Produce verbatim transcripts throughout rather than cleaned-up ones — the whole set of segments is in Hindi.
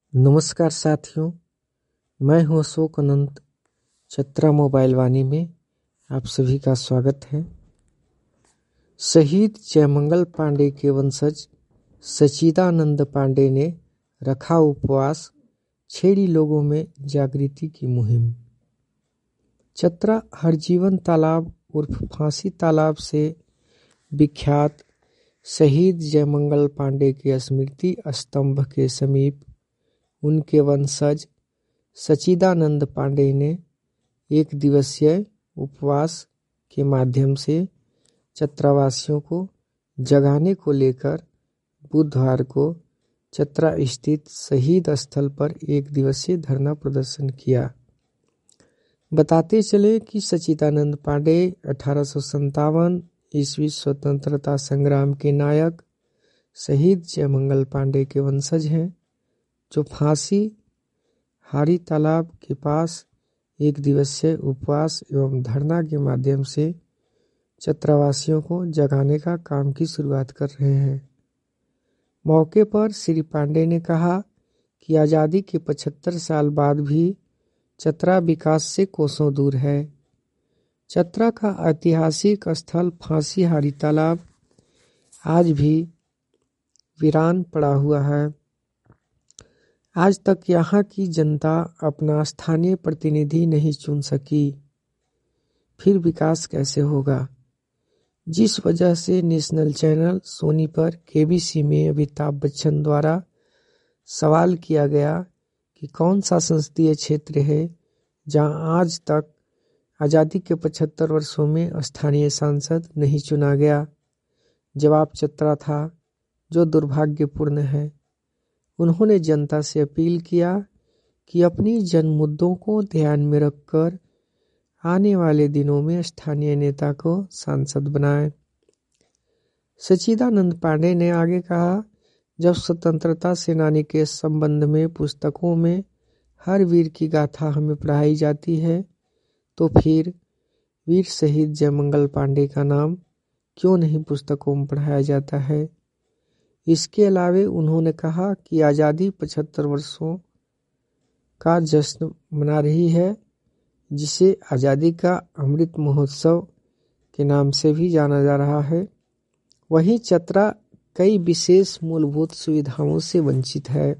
नमस्कार साथियों, मैं हूं अशोक अनंत। चतरा मोबाइल वाणी में आप सभी का स्वागत है। शहीद जयमंगल पांडे के वंशज सच्चिदानंद पांडे ने रखा उपवास, छेड़ी लोगों में जागृति की मुहिम। चतरा हरजीवन तालाब उर्फ फांसी तालाब से विख्यात शहीद जयमंगल पांडे के स्मृति स्तंभ के समीप उनके वंशज सच्चिदानंद पांडे ने एक दिवसीय उपवास के माध्यम से चतरावासियों को जगाने को लेकर बुधवार को चतरा स्थित शहीद स्थल पर एक दिवसीय धरना प्रदर्शन किया। बताते चले कि सच्चिदानंद पांडे अठारह सौ संतावन ईस्वी स्वतंत्रता संग्राम के नायक शहीद जयमंगल पांडे के वंशज हैं, जो फांसी हारी तालाब के पास एक दिवसीय उपवास एवं धरना के माध्यम से चतरावासियों को जगाने का काम की शुरुआत कर रहे हैं। मौके पर श्री पांडे ने कहा कि आज़ादी के पचहत्तर साल बाद भी चतरा विकास से कोसों दूर है। चतरा का ऐतिहासिक स्थल फांसी हारी तालाब आज भी वीरान पड़ा हुआ है। आज तक यहाँ की जनता अपना स्थानीय प्रतिनिधि नहीं चुन सकी, फिर विकास कैसे होगा। जिस वजह से नेशनल चैनल सोनी पर केबीसी में अमिताभ बच्चन द्वारा सवाल किया गया कि कौन सा संसदीय क्षेत्र है जहां आज तक आज़ादी के पचहत्तर वर्षों में स्थानीय सांसद नहीं चुना गया। जवाब चतरा था, जो दुर्भाग्यपूर्ण है। उन्होंने जनता से अपील किया कि अपनी जन मुद्दों को ध्यान में रखकर आने वाले दिनों में स्थानीय नेता को सांसद बनाएं। सच्चिदानंद पांडे ने आगे कहा, जब स्वतंत्रता सेनानी के संबंध में पुस्तकों में हर वीर की गाथा हमें पढ़ाई जाती है, तो फिर वीर शहीद जयमंगल पांडे का नाम क्यों नहीं पुस्तकों में पढ़ाया जाता है। इसके अलावे उन्होंने कहा कि आज़ादी पचहत्तर वर्षों का जश्न मना रही है, जिसे आज़ादी का अमृत महोत्सव के नाम से भी जाना जा रहा है। वहीं चतरा कई विशेष मूलभूत सुविधाओं से वंचित है,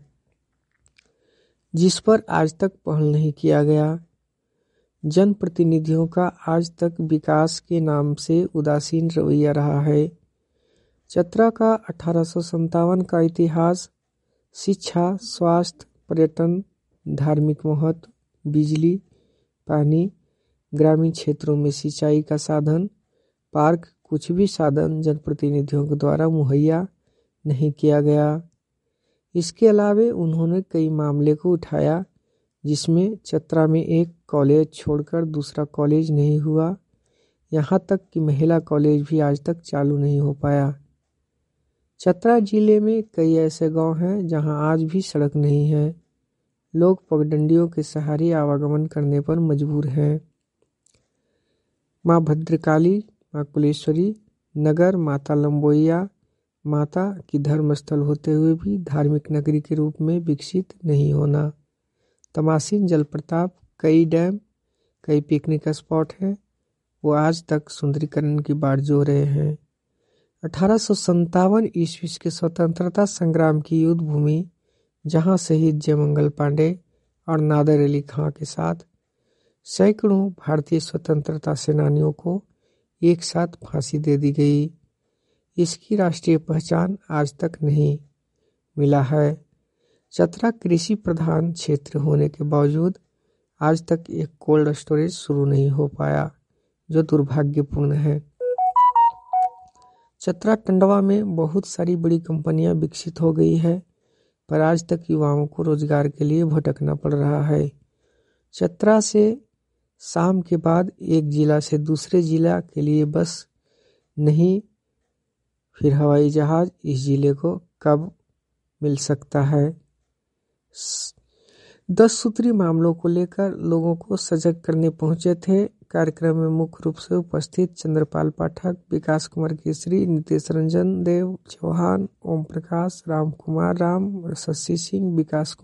जिस पर आज तक पहल नहीं किया गया। जनप्रतिनिधियों का आज तक विकास के नाम से उदासीन रवैया रहा है। चतरा का अठारह सौ संतावन का इतिहास शिक्षा, स्वास्थ्य, पर्यटन, धार्मिक महत्व, बिजली, पानी, ग्रामीण क्षेत्रों में सिंचाई का साधन, पार्क, कुछ भी साधन जनप्रतिनिधियों के द्वारा मुहैया नहीं किया गया। इसके अलावे उन्होंने कई मामले को उठाया, जिसमें चतरा में एक कॉलेज छोड़कर दूसरा कॉलेज नहीं हुआ। यहाँ तक कि महिला कॉलेज भी आज तक चालू नहीं हो पाया। चतरा जिले में कई ऐसे गांव हैं जहां आज भी सड़क नहीं है। लोग पगडंडियों के सहारे आवागमन करने पर मजबूर हैं। माँ भद्रकाली, माँ कुलेश्वरी नगर, माता लंबोइया माता की धर्मस्थल होते हुए भी धार्मिक नगरी के रूप में विकसित नहीं होना। तमासीन जलप्रताप, कई डैम, कई पिकनिक स्पॉट हैं, वो आज तक सुंदरीकरण की बाट जो रहे हैं। अठारह सौ संतावन ईस्वी के स्वतंत्रता संग्राम की युद्ध भूमि, जहां शहीद जयमंगल पांडे और नादर अली खां के साथ सैकड़ों भारतीय स्वतंत्रता सेनानियों को एक साथ फांसी दे दी गई, इसकी राष्ट्रीय पहचान आज तक नहीं मिला है। चतरा कृषि प्रधान क्षेत्र होने के बावजूद आज तक एक कोल्ड स्टोरेज शुरू नहीं हो पाया, जो दुर्भाग्यपूर्ण है। चतरा टंडवा में बहुत सारी बड़ी कंपनियां विकसित हो गई है, पर आज तक युवाओं को रोजगार के लिए भटकना पड़ रहा है। चतरा से शाम के बाद एक जिला से दूसरे जिला के लिए बस नहीं, फिर हवाई जहाज इस जिले को कब मिल सकता है। दस सूत्री मामलों को लेकर लोगों को सजग करने पहुंचे थे। कार्यक्रम में मुख्य रूप से उपस्थित चंद्रपाल पाठक, विकास कुमार केसरी, नितेश रंजन देव चौहान, ओम प्रकाश, राम कुमार राम, शशि सिंह, विकास